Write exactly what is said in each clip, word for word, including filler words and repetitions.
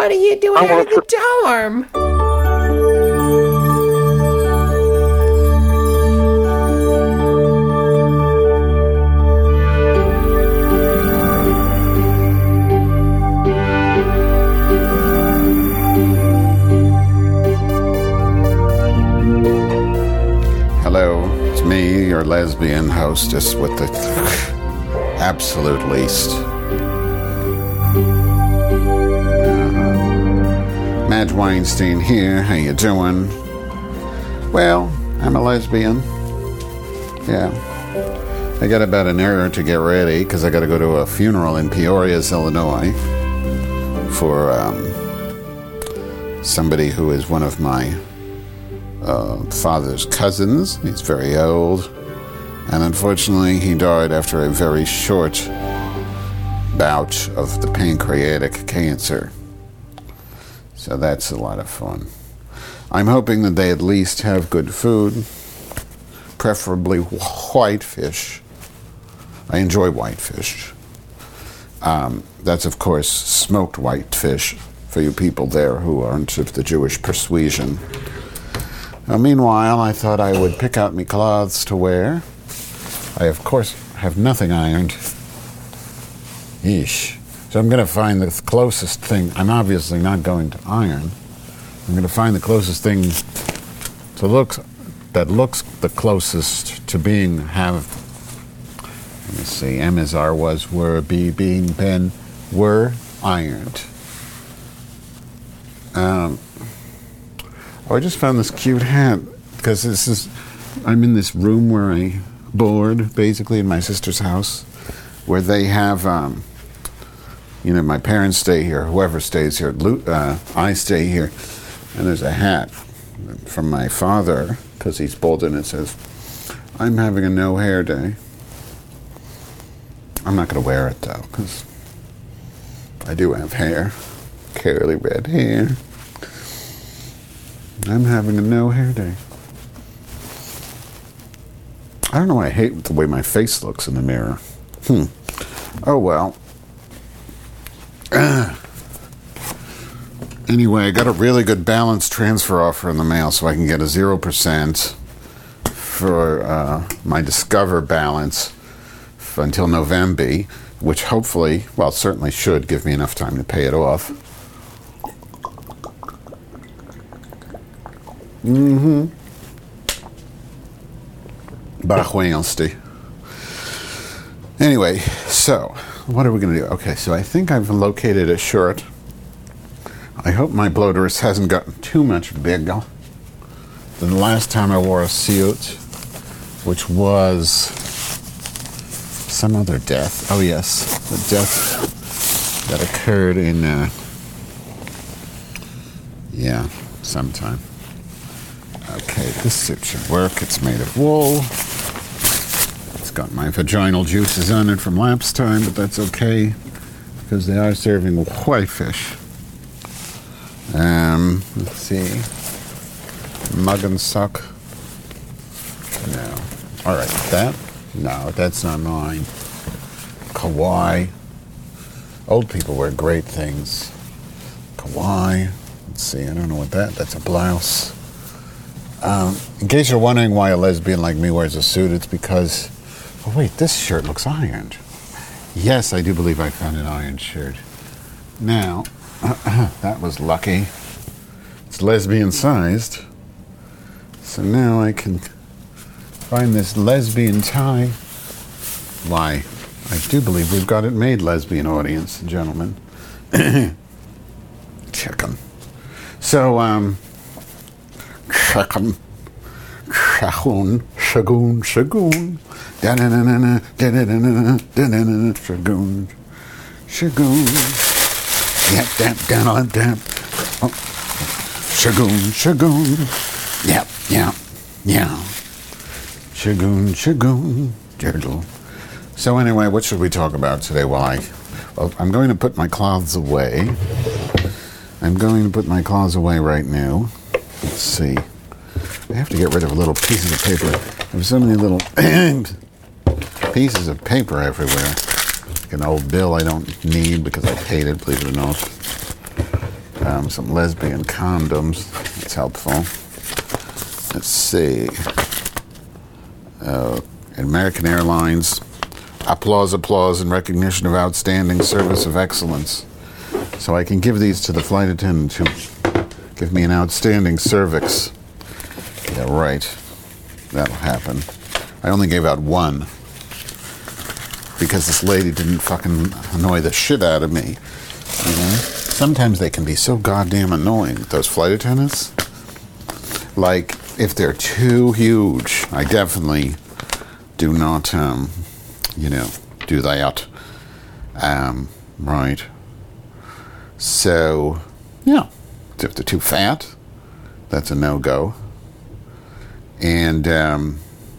What are you doing I out want of the dorm? Hello, it's me, your lesbian hostess with the absolute least. Madge Weinstein here. How you doing? Well, I'm a lesbian. Yeah. I got about an hour to get ready because I got to go to a funeral in Peoria, Illinois for um, somebody who is one of my uh, father's cousins. He's very old. And unfortunately, he died after a very short bout of the pancreatic cancer. So that's a lot of fun. I'm hoping that they at least have good food, preferably white fish. I enjoy white fish. Um, that's, of course, smoked white fish for you people there who aren't of the Jewish persuasion. Now, meanwhile, I thought I would pick out me clothes to wear. I, of course, have nothing ironed. Yeesh. So I'm going to find the closest thing. I'm obviously not going to iron. I'm going to find the closest thing to look that looks the closest to being have. Let me see. M as R was, were, be, being, been, were ironed. Um. Oh, I just found this cute hat because this is. I'm in this room where I board, basically, in my sister's house, where they have. Um, You know, my parents stay here, whoever stays here, uh, I stay here, and there's a hat from my father, because he's bald, and it says, I'm having a no-hair day. I'm not going to wear it, though, because I do have hair, curly red hair. I'm having a no-hair day. I don't know why I hate the way my face looks in the mirror. Hmm. Oh, well. Anyway, I got a really good balance transfer offer in the mail so I can get a zero percent for uh, my Discover balance f- until November, which hopefully, well, certainly should give me enough time to pay it off. Mm-hmm. Bach Wednesday. Anyway, so... what are we going to do? Okay, so I think I've located a shirt. I hope my bloaterus hasn't gotten too much bigger than the last time I wore a suit, which was some other death. Oh, yes, the death that occurred in, uh, yeah, sometime. Okay, this suit should work. It's made of wool. Got my vaginal juices on it from lapse time, but that's okay because they are serving white fish. Um, let's see. Mug and sock. No. All right, that? No, that's not mine. Kawaii. Old people wear great things. Kawaii. Let's see, I don't know what that, that's a blouse. Um, in case you're wondering why a lesbian like me wears a suit, it's because oh, wait, this shirt looks ironed. Yes, I do believe I found an ironed shirt. Now, uh, that was lucky. It's lesbian-sized. So now I can find this lesbian tie. Why, I do believe we've got it made, lesbian audience, gentlemen. Chicken. So, um, chicken. Shagoon, shagoon, shagoon. Da-na-na-na-na, da-na-na-na-na, da-na-na-na, shagoon, shagoon. Yep, dap, down, dap. Shagoon, shagoon. Yep, yep, yeah. Shagoon, shagoon, dirdle. So anyway, what should we talk about today? Well, I, well, I'm going to put my clothes away. I'm going to put my clothes away right now. Let's see. I have to get rid of little pieces of paper. There's so many little pieces of paper everywhere. Like an old bill I don't need because I paid it, believe it or not. Um, some lesbian condoms. That's helpful. Let's see. Uh, American Airlines. Applause, applause in recognition of outstanding service of excellence. So I can give these to the flight attendant who give me an outstanding cervix. Yeah, right. That'll happen. I only gave out one because this lady didn't fucking annoy the shit out of me. You know? Sometimes they can be so goddamn annoying, those flight attendants. Like, if they're too huge, I definitely do not, um, you know, do that. Um, right. So, yeah. If they're too fat, that's a no-go. And, um,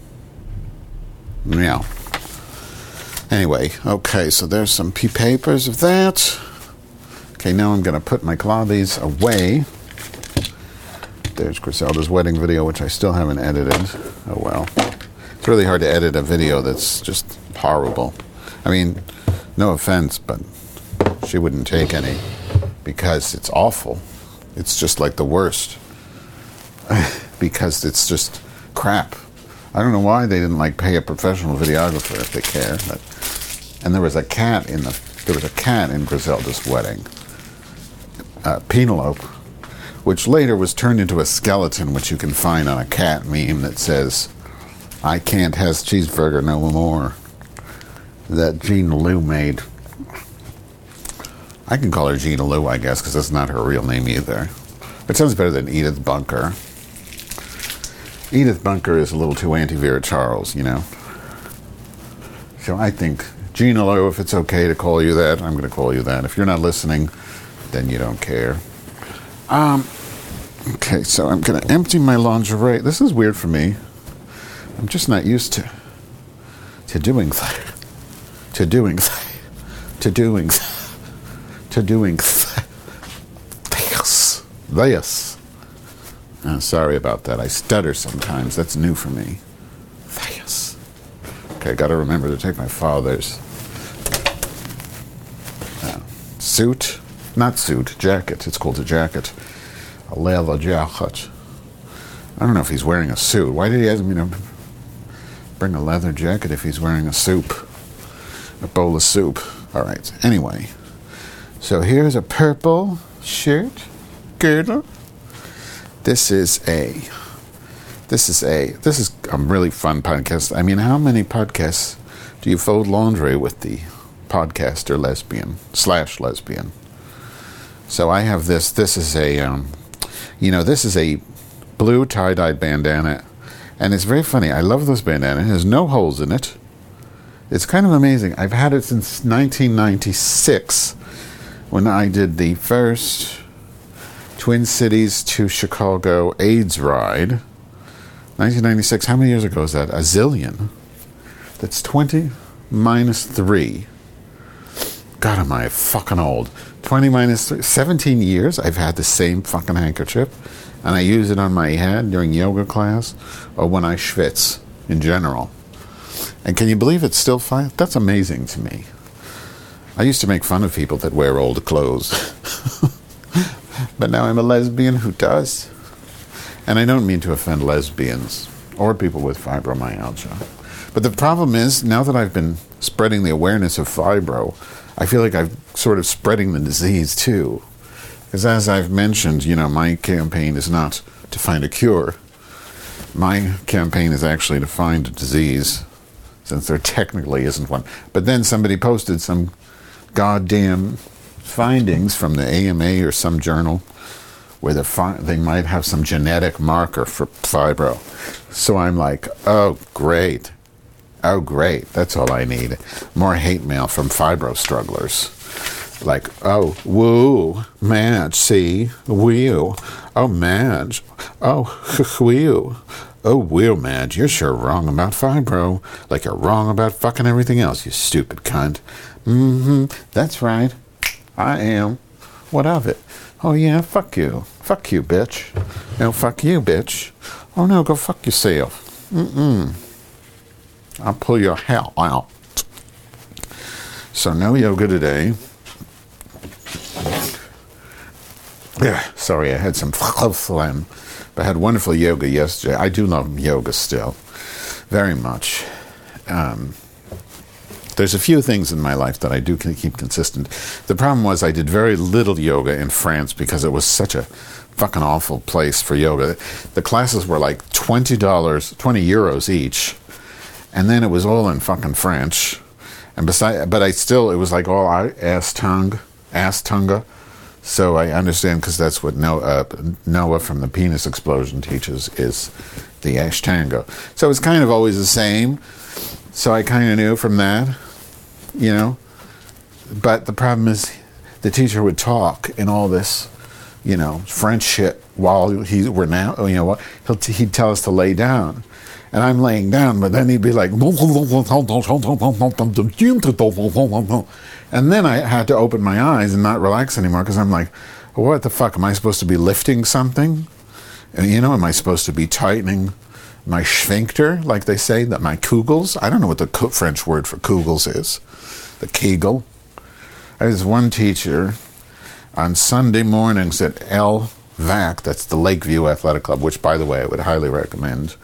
yeah. Anyway, okay, so there's some pea papers of that. Okay, now I'm going to put my clavies away. There's Griselda's wedding video, which I still haven't edited. Oh, well. It's really hard to edit a video that's just horrible. I mean, no offense, but she wouldn't take any because it's awful. It's just like the worst. Because it's just crap. I don't know why they didn't like pay a professional videographer if they care. But, and there was a cat in the there was a cat in Griselda's wedding. Uh, Penelope, which later was turned into a skeleton, which you can find on a cat meme that says, "I can't has cheeseburger no more." That Gina Lou made. I can call her Gina Lou, I guess, because that's not her real name either. It sounds better than Edith Bunker. Edith Bunker is a little too anti-Vera Charles, you know. So I think, Gina Lou, if it's okay to call you that, I'm going to call you that. If you're not listening, then you don't care. Um, okay, so I'm going to empty my lingerie. This is weird for me. I'm just not used to to doing that. To doing that. To doing that. To doing that. This. This. Oh, sorry about that. I stutter sometimes. That's new for me. This. Okay, I got to remember to take my father's uh, suit. Not suit, jacket. It's called a jacket. A leather jacket. I don't know if he's wearing a suit. Why did he ask me to bring a leather jacket if he's wearing a soup? A bowl of soup. All right. Anyway. So here's a purple shirt. Girdle. This is a... This is a... This is a really fun podcast. I mean, how many podcasts do you fold laundry with the podcaster lesbian slash lesbian? So I have this. This is a... Um, you know, this is a blue tie-dye bandana. And it's very funny. I love this bandana. It has no holes in it. It's kind of amazing. I've had it since nineteen ninety-six when I did the first Twin Cities to Chicago AIDS ride. nineteen ninety-six. How many years ago is that? A zillion. That's twenty minus three. God, am I fucking old. twenty minus three. seventeen years I've had the same fucking handkerchief. And I use it on my head during yoga class or when I schwitz in general. And can you believe it's still fine? That's amazing to me. I used to make fun of people that wear old clothes. But now I'm a lesbian who does. And I don't mean to offend lesbians or people with fibromyalgia. But the problem is, now that I've been spreading the awareness of fibro, I feel like I'm sort of spreading the disease too. Because as I've mentioned, you know, my campaign is not to find a cure. My campaign is actually to find a disease, since there technically isn't one. But then somebody posted some goddamn findings from the A M A or some journal where the fi- they might have some genetic marker for fibro. So I'm like, oh, great. Oh, great. That's all I need. More hate mail from fibro strugglers. Like, oh, woo, Madge, see, whew. Oh, Madge. Oh, whew. Oh, whew, Madge, you're sure wrong about fibro. Like you're wrong about fucking everything else, you stupid cunt. Mm-hmm, that's right. I am. What of it? Oh, yeah, fuck you. Fuck you, bitch. No, fuck you, bitch. Oh, no, go fuck yourself. Mm-mm. I'll pull your hell out. So no yoga today. Yeah, sorry, I had some phlegm, but I had wonderful yoga yesterday. I do love yoga still, very much. Um, there's a few things in my life that I do keep consistent. The problem was I did very little yoga in France because it was such a fucking awful place for yoga. The classes were like twenty dollars, twenty euros each, and then it was all in fucking French. And beside, but I still, it was like all ass tongue, ass tongue. So I understand, because that's what Noah, uh, Noah from the Penis Explosion teaches, is the Ashtanga. So it's kind of always the same. So I kind of knew from that, you know. But the problem is, the teacher would talk in all this, you know, French shit while he were now, you know, he'll t- he'd tell us to lay down. And I'm laying down, but then he'd be like, and then I had to open my eyes and not relax anymore, because I'm like, what the fuck? Am I supposed to be lifting something? And, you know, am I supposed to be tightening my sphincter, like they say, that my kegels? I don't know what the French word for kegels is. The kegel. I was one teacher on Sunday mornings at L V A C, that's the Lakeview Athletic Club, which, by the way, I would highly recommend.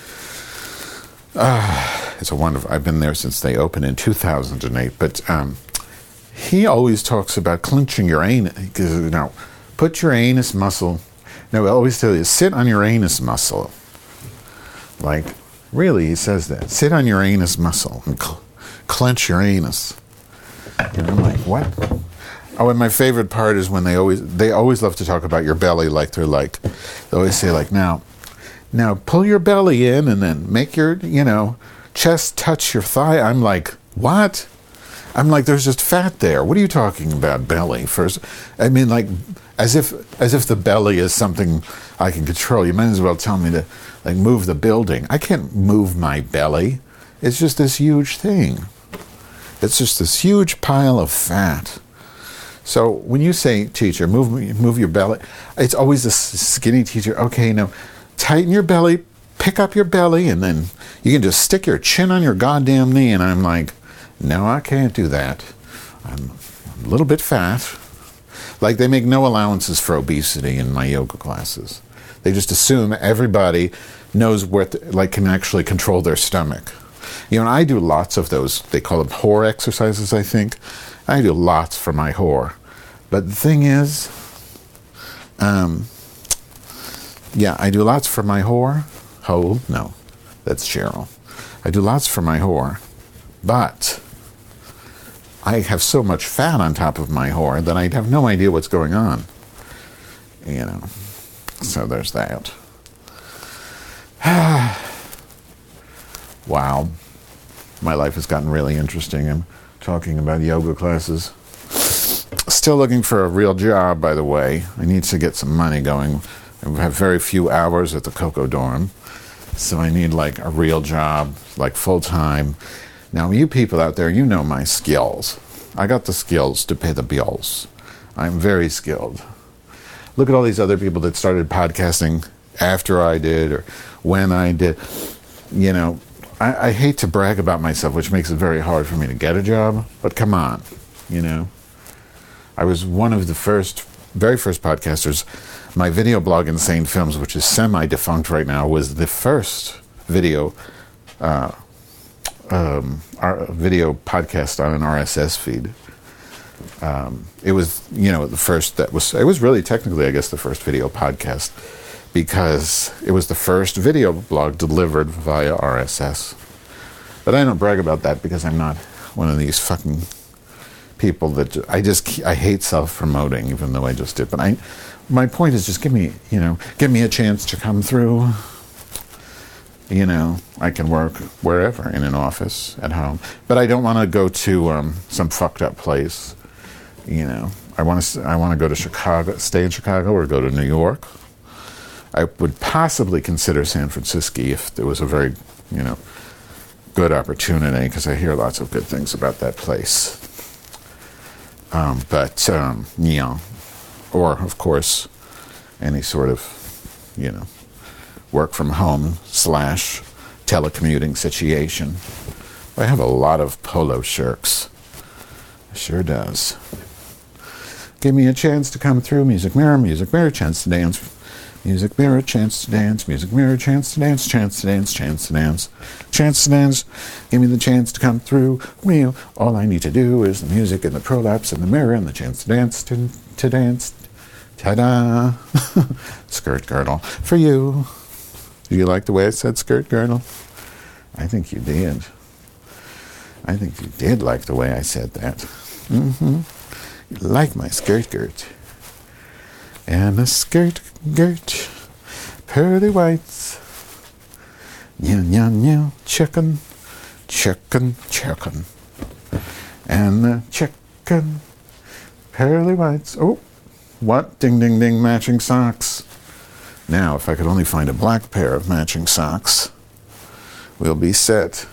Uh, it's a wonderful, I've been there since they opened in two thousand eight, but um, he always talks about clenching your anus, because, you know, put your anus muscle, no, I always tell you, sit on your anus muscle. Like, really, he says that. Sit on your anus muscle and cl- clench your anus. And I'm like, what? Oh, and my favorite part is when they always, they always love to talk about your belly, like they're like, they always say like, now, Now, pull your belly in and then make your, you know, chest touch your thigh. I'm like, what? I'm like, there's just fat there. What are you talking about, belly? First, I mean, like, as if as if the belly is something I can control. You might as well tell me to, like, move the building. I can't move my belly. It's just this huge thing. It's just this huge pile of fat. So when you say, teacher, move move your belly, it's always a skinny teacher. Okay, no. Tighten your belly, pick up your belly, and then you can just stick your chin on your goddamn knee. And I'm like, no, I can't do that. I'm a little bit fat. Like, they make no allowances for obesity in my yoga classes. They just assume everybody knows what, like, can actually control their stomach. You know, and I do lots of those, they call them whore exercises, I think. I do lots for my whore. But the thing is, um... yeah, I do lots for my whore. Hole? No, that's Cheryl. I do lots for my whore, but I have so much fat on top of my whore that I have no idea what's going on. You know, so there's that. Wow. My life has gotten really interesting. I'm talking about yoga classes. Still looking for a real job, by the way. I need to get some money going. I have very few hours at the Coco Dorm, so I need, like, a real job, like, full-time. Now, you people out there, you know my skills. I got the skills to pay the bills. I'm very skilled. Look at all these other people that started podcasting after I did or when I did. You know, I, I hate to brag about myself, which makes it very hard for me to get a job, but come on, you know. I was one of the first, very first podcasters. My video blog, Insane Films, which is semi-defunct right now, was the first video uh, um, our video podcast on an R S S feed. Um, it was, you know, the first that was, it was really technically, I guess, the first video podcast, because it was the first video blog delivered via R S S. But I don't brag about that because I'm not one of these fucking people that, I just, I hate self-promoting, even though I just did. But I, my point is just give me, you know, give me a chance to come through. You know, I can work wherever, in an office, at home. But I don't want to go to um, some fucked up place. You know, I want to, I want to go to Chicago, stay in Chicago, or go to New York. I would possibly consider San Francisco if there was a very, you know, good opportunity, because I hear lots of good things about that place. Um, but, um, yeah. Or, of course, any sort of, you know, work from home slash telecommuting situation. I have a lot of polo shirts. It sure does. Give me a chance to come through. Music mirror, music mirror, chance to dance. Music mirror, chance to dance. Music mirror, chance to dance. Chance to dance, chance to dance. Chance to dance. Give me the chance to come through. Well, all I need to do is the music and the prolapse and the mirror and the chance to dance, to, to dance. Ta-da! Skirt girdle for you. Do you like the way I said skirt girdle? I think you did. I think you did like the way I said that. Mm-hmm. You like my skirt girt. And a skirt girt, pearly whites. Meow, meow, meow, chicken, chicken, chicken. And the chicken, pearly whites. Oh, what? Ding, ding, ding, matching socks. Now, if I could only find a black pair of matching socks, we'll be set.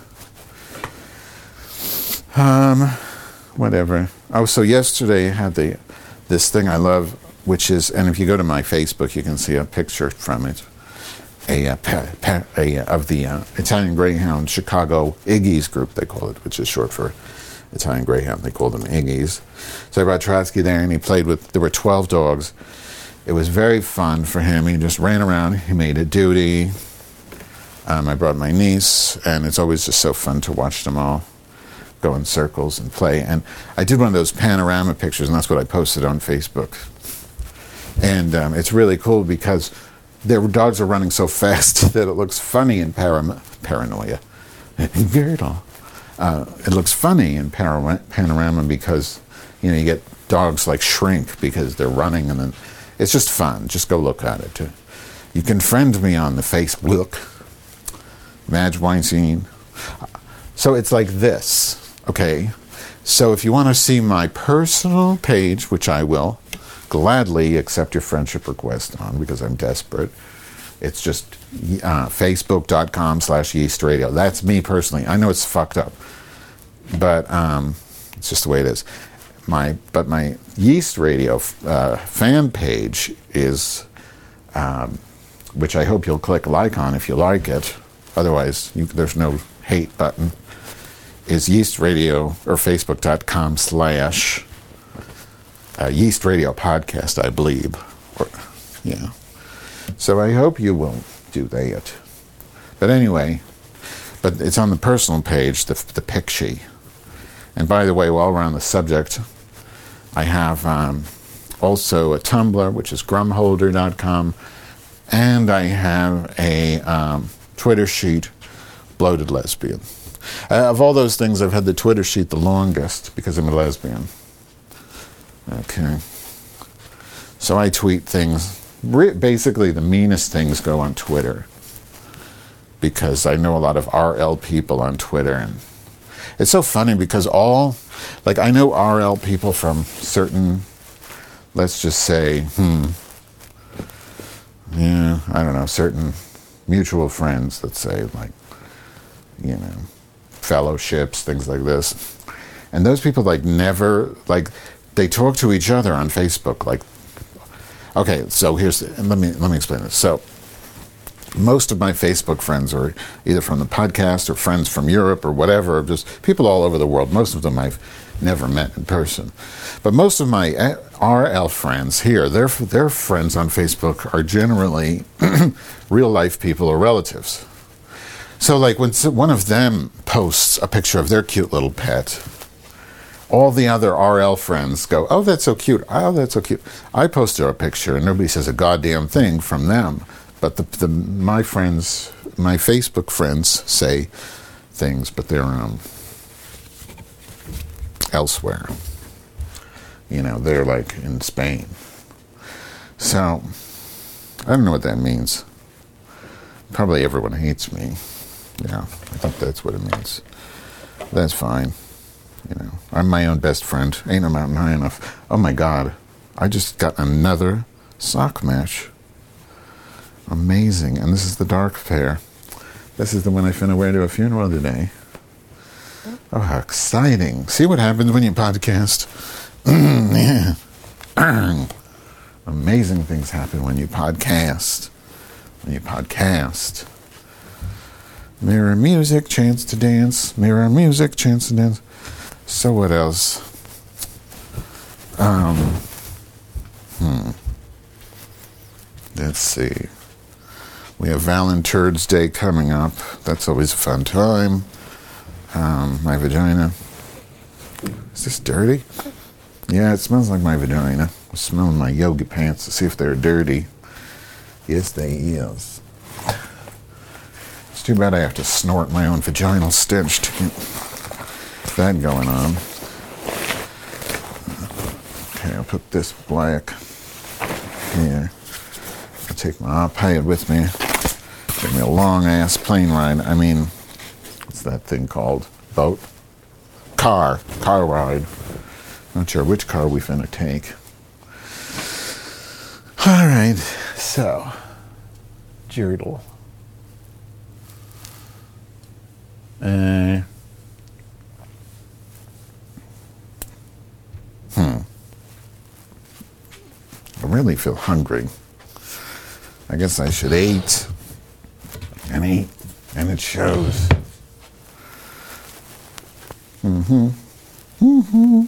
Um, whatever. Oh, so yesterday I had the this thing I love, which is, and if you go to my Facebook, you can see a picture from it, a, a, a, a of the uh, Italian Greyhound Chicago Iggy's group, they call it, which is short for Italian Greyhound. They call them Iggy's. So I brought Trotsky there, and he played with. There were twelve dogs. It was very fun for him. He just ran around. He made a duty. Um, I brought my niece, and it's always just so fun to watch them all go in circles and play. And I did one of those panorama pictures, and that's what I posted on Facebook. And um, it's really cool because their dogs are running so fast that it looks funny in param- paranoia. Girdle. Uh, it looks funny in para- panorama because, you know, you get dogs like shrink because they're running, and then it's just fun. Just go look at it. You can friend me on the Facebook. Madge Weinstein. So it's like this. Okay, so if you want to see my personal page, which I will gladly accept your friendship request on because I'm desperate, it's just uh, facebook.com slash yeast radio. That's me personally. I know it's fucked up, but um, it's just the way it is. My But my Yeast Radio uh, fan page is, um, which I hope you'll click like on if you like it. Otherwise, you, there's no hate button. Is Yeast Radio, or facebook.com slash uh, Yeast Radio Podcast, I believe. Or, yeah. So I hope you will do that. But anyway, but it's on the personal page, the, the Picture. And by the way, while we're on the subject, I have um, also a Tumblr, which is grumholder dot com, and I have a um, Twitter sheet, Bloated Lesbian. Uh, of all those things, I've had the Twitter sheet the longest because I'm a lesbian. Okay. So I tweet things. Basically, the meanest things go on Twitter because I know a lot of R L people on Twitter. And it's so funny because all, like, I know R L people from certain, let's just say, hmm, yeah, I don't know, certain mutual friends, let's say, like, you know, fellowships, things like this. And those people, like, never, like, they talk to each other on Facebook. Like, okay, so here's, the, let me let me explain this. So, most of my Facebook friends are either from the podcast or friends from Europe or whatever, just people all over the world. Most of them I've never met in person. But most of my R L friends here, their their friends on Facebook are generally real life people or relatives. So, like, when one of them posts a picture of their cute little pet, all the other R L friends go, oh, that's so cute. Oh, that's so cute. I posted a picture, and nobody says a goddamn thing from them. But the, the my friends, my Facebook friends say things, but they're um, elsewhere. You know, they're, like, in Spain. So, I don't know what that means. Probably everyone hates me. Yeah, I think that's what it means. That's fine. You know, I'm my own best friend. Ain't no mountain high enough. Oh my God, I just got another sock match. Amazing. And this is the dark pair. This is the one I finna wear to a funeral today. Oh, how exciting. See what happens when you podcast? Yeah. Amazing things happen when you podcast. When you podcast. Mirror music, chance to dance. Mirror music, chance to dance. So what else? Um, Let's see. We have Valentine's Day coming up. That's always a fun time. Um, my vagina. Is this dirty? Yeah, it smells like my vagina. I'm smelling my yoga pants to see if they're dirty. Yes, they is. It's too bad I have to snort my own vaginal stench to get that going on. Okay, I'll put this black here. I'll take my iPad with me. Give me a long-ass plane ride. I mean, what's that thing called? Boat? Car. Car ride. Not sure which car we finna take. All right, so, Jurdle. Uh, hmm. I really feel hungry. I guess I should eat and eat, and it shows. Mm-hmm. Mm-hmm.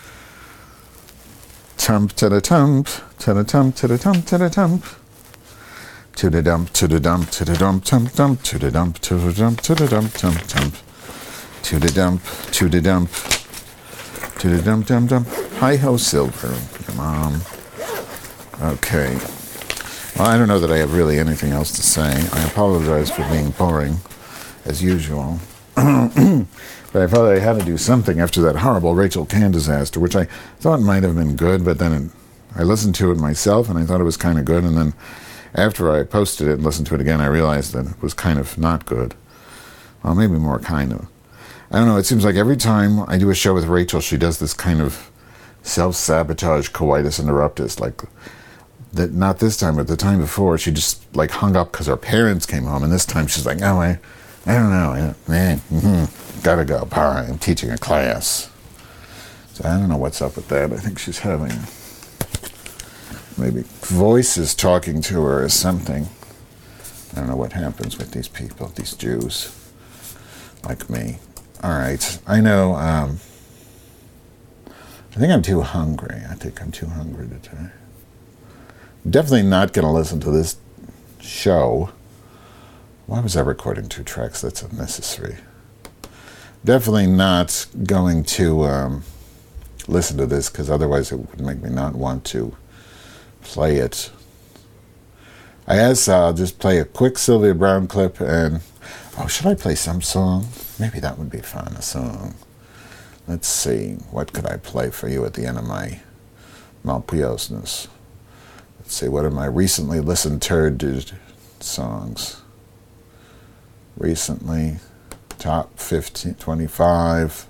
Tump to the tump, to the tump, to the tump, to the tump. To the dump, to the dump, to the dump, tump, dump, to the dump, to the dump, to the dump, tump, tump. To the dump, to the dump, to the dump, dump, dump. Hi-ho, Silver, your mom. Okay. Well, I don't know that I have really anything else to say. I apologize for being boring, as usual. But I thought I had to do something after that horrible Rachel Can disaster, which I thought might have been good, but then it, I listened to it myself, and I thought it was kind of good, and then after I posted it and listened to it again, I realized that it was kind of not good. Well, maybe more kind of. I don't know, it seems like every time I do a show with Rachel, she does this kind of self-sabotage coitus interruptus, like, that. Not this time, but the time before, she just, like, hung up because her parents came home, and this time she's like, oh, I, I don't know, I, eh, mm-hmm, gotta go, bye, I'm teaching a class. So I don't know what's up with that. I think she's having... maybe voices talking to her or something. I don't know what happens with these people, these Jews, like me. All right, I know, um, I think I'm too hungry. I think I'm too hungry today. I'm definitely not going to listen to this show. Why was I recording two tracks? That's unnecessary. Definitely not going to um, listen to this, because otherwise it would make me not want to play it. I guess I'll just play a quick Sylvia Browne clip and... oh, should I play some song? Maybe that would be fun, a song. Let's see. What could I play for you at the end of my malpiousness? Let's see. What are my recently listened to songs? Recently. Top fifteen, twenty-five.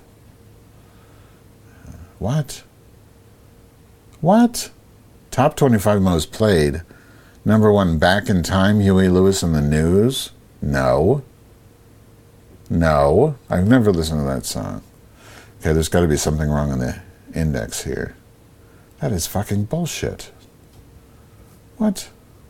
What? What? Top twenty-five most played. Number one, Back in Time, Huey Lewis and the News. No. No. I've never listened to that song. Okay, there's got to be something wrong in the index here. That is fucking bullshit. What?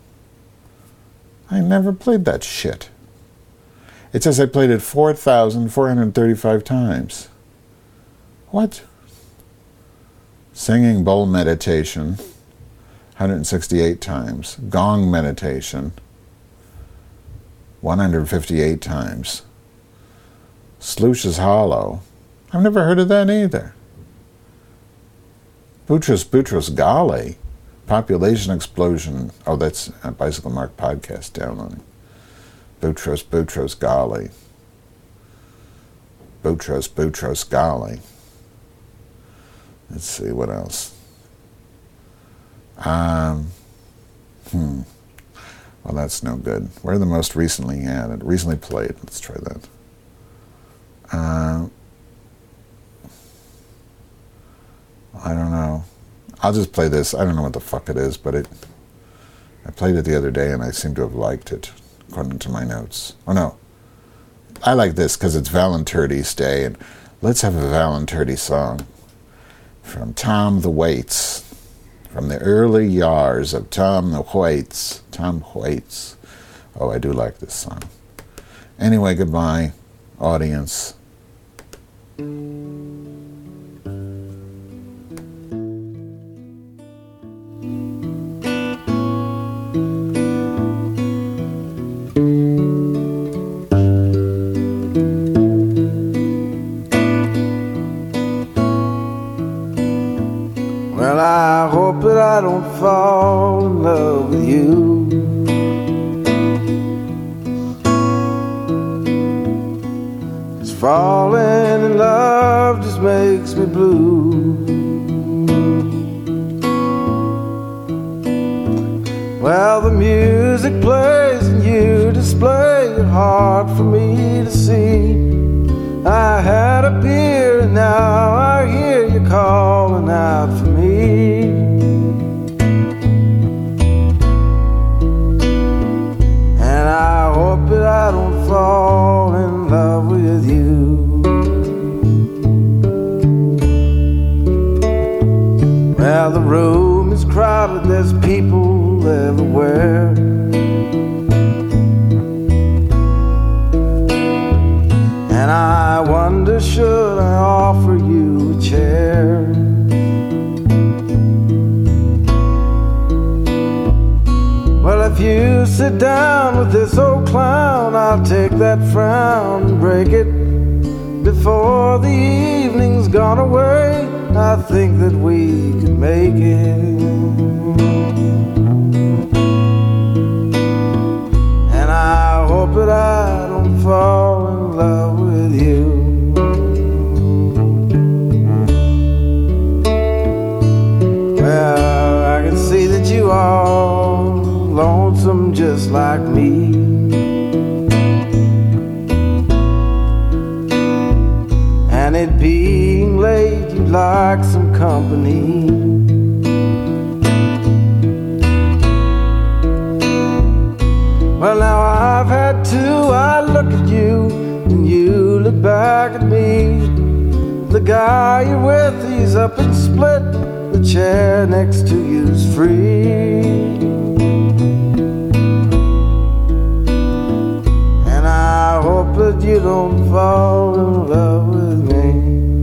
I never played that shit. It says I played it four thousand four hundred thirty-five times. What? Singing Bowl Meditation, one hundred sixty-eight times. Gong Meditation, one hundred fifty-eight times. Slush's Hollow. I've never heard of that either. Boutros Boutros Ghali. Population Explosion. Oh, that's a Bicycle Mark podcast downloading. Boutros Boutros Ghali. Boutros Boutros Ghali. Let's see, what else? Um, hmm. Well, that's no good. Where are the most recently added? Recently played. Let's try that. Uh, I don't know. I'll just play this. I don't know what the fuck it is, but it. I played it the other day, and I seem to have liked it, according to my notes. Oh, no. I like this because it's Valentine's Day, and let's have a Valentine's song from Tom the Waits, from the early years of Tom the Waits. Tom Waits. Oh, I do like this song. Anyway, goodbye, audience. don't fall in love with you. Cause falling in love just makes me blue. Well, the music plays and you display it hard for me to see. I had a beer and now I hear you calling out for me. And I hope that I don't fall in love with you. Well, the room is crowded, there's people everywhere. And I wonder, should I offer you a chair? Well, if you sit down with this old clown, I'll take that frown and break it. Before the evening's gone away, I think that we could make it. And I hope that I don't fall in love with you. Well, I can see that you are lonesome just like me. And it being late, you'd like some company. Well, now I've had two. I look at you and you look back at me. The guy you're with, he's up and split. The chair next to you's free. And I hope that you don't fall in love with me.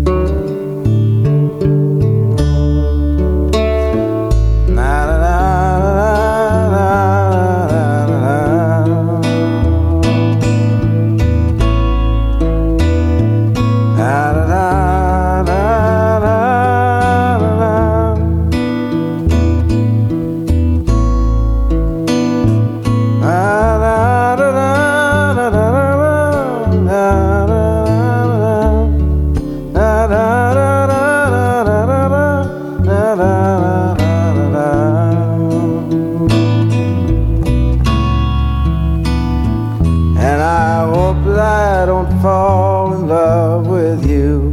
Fall in love with you.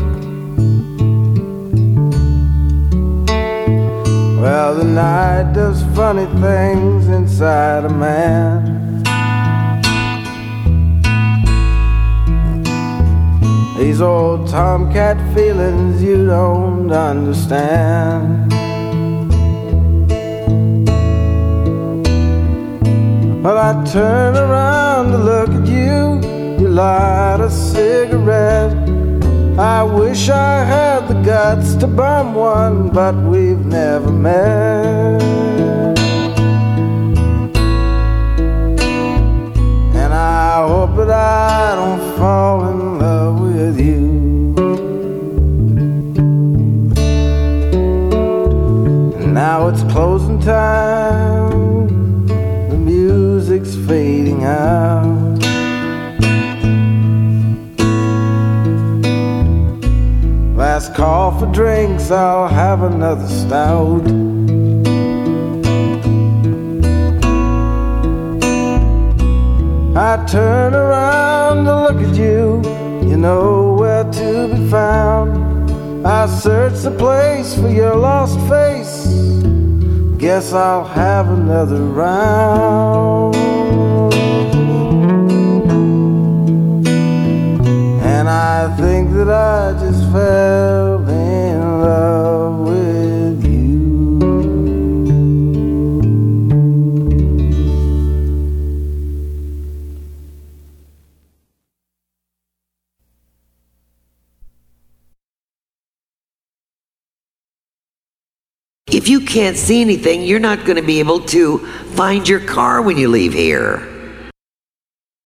Well, the night does funny things inside a man. These old tomcat feelings you don't understand. Well, I turn around to look at you. You light a cigarette. I wish I had the guts to bum one, but we've never met. And I hope that I don't fall in love with you. And now it's closing time. The music's fading out. Last call for drinks, I'll have another stout. I turn around to look at you, you know where to be found. I search the place for your lost face. Guess I'll have another round. And I think that I just fell in love with you. If you can't see anything, you're not going to be able to find your car when you leave here.